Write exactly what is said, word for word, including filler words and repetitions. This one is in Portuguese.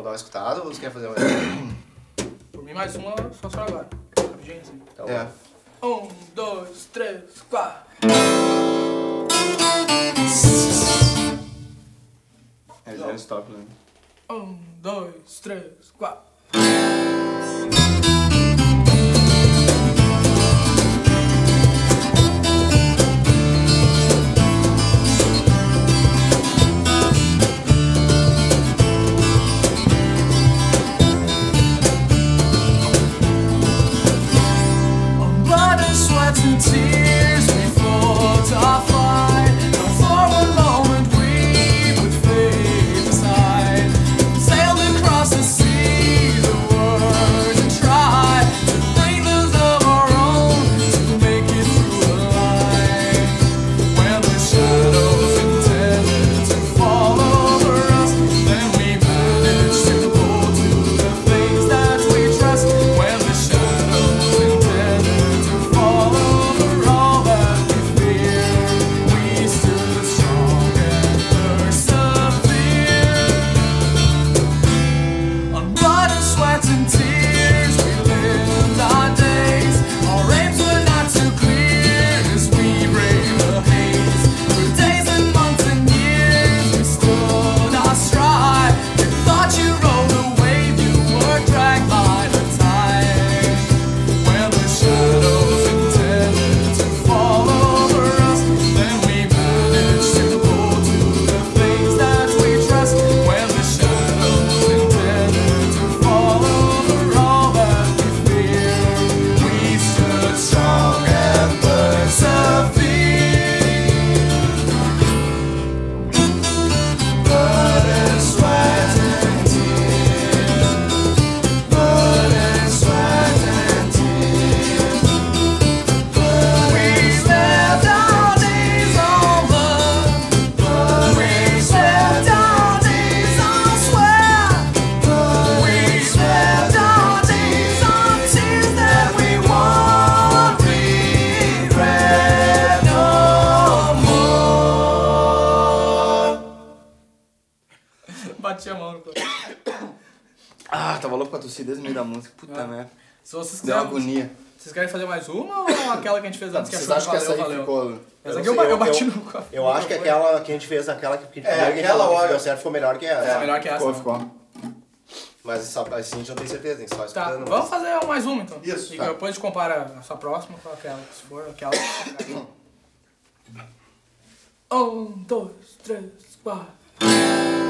dar uma escutada ou você quer fazer mais? Por mim, mais uma, só só agora. Rapidinho assim. Tá É. Um, dois, três, quatro. É zero stop, né? Um, dois, três, quatro. And tears before to fly. And for a moment we would fade aside. Sailed across the sea, the world, and tried to bring those of our own to make it through the light. When the shadows intended to fall over us, then we managed to hold to the things that we trust. When the shadows intended to fall over all that we fear, we stood strong and persevered. On blood and sweat and tears we lived our days. Our aims were not too clear as we braved the haze. For days and months and years we stood our stride. You thought you rode a wave, you were dragged by the tide. When the shadows intended to fall over us, then we managed to hold to the things that we trust. When the shadows intended to fall over all that we fear, we stood strong and persevered. Blood and sweat and tears, blood and sweat and tears. We lived our days on blood, blood. We lived our days on sweat, blood. We lived our days on tears that we won't regret no more. Bati a mão no corpo. Ah, tava louco pra tossir desde o meio da música. Puta Ah. merda. Se vocês Deu quiserem, agonia. vocês querem fazer mais uma ou aquela que a gente fez antes que Vocês achou acham que essa valeu, aí valeu? ficou... Essa Eu aqui não eu, sei, eu eu- bati eu- no Eu acho que aquela que a gente fez, aquela que, que, É, primeiro que aquela falou que hora. deu certo, ficou melhor que essa. É melhor que essa. Ficou, né? ficou. Mas essa, assim a gente não tem certeza, tem que só Tá, escutando. vamos fazer mais uma então. Isso, E tá. depois a gente compara a sua próxima com aquela, se for aquela. Um, dois, três, quatro.